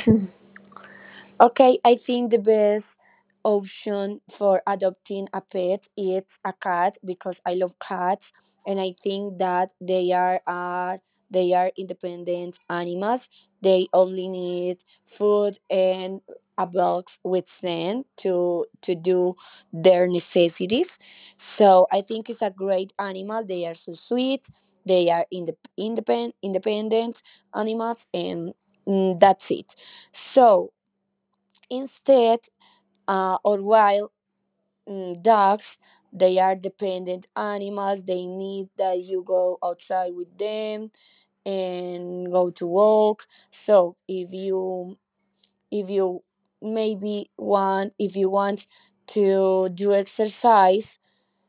Okay, I think the best option for adopting a pet is a cat because I love cats and I think that they are independent animals. They only need food and a box with sand to do their necessities. So I think it's a great animal. They are so sweet. They are independent animals and that's it. So instead, or while dogs, they are dependent animals. They need that you go outside with them and go to walk. So if you maybe want if you want to do exercise,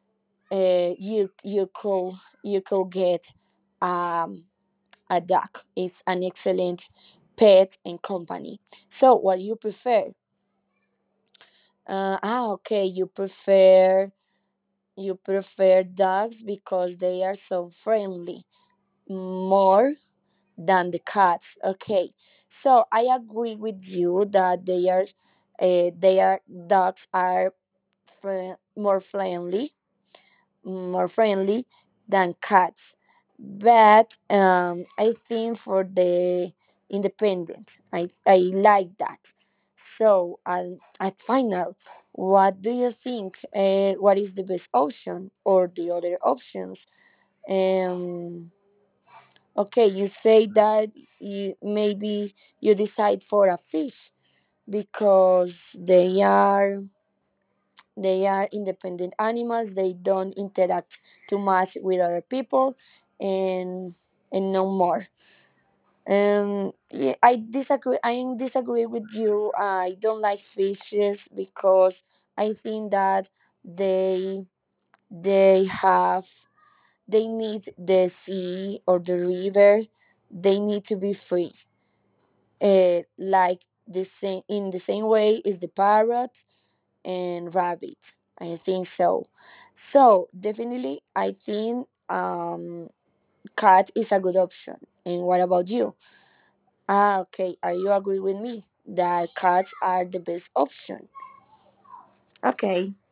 you could get um, a dog. It's an excellent pet and company. So what you prefer? Okay, you prefer dogs because they are so friendly more than the cats. Okay, so I agree with you that they are dogs are more friendly, more friendly than cats. But I think for the independent, I like that. So at final, what do you think? What is the best option or the other options? Um, okay, you say that maybe you decide for a fish because they are independent animals. They don't interact too much with other people, and no more. Yeah, I disagree with you. I don't like fishes because I think that they they have they need the sea or the river. They need to be free. Like the same in the same way is the parrot and rabbit. I think so. So definitely, I think cat is a good option. And what about you? Okay. Are you agree with me that cats are the best option? Okay.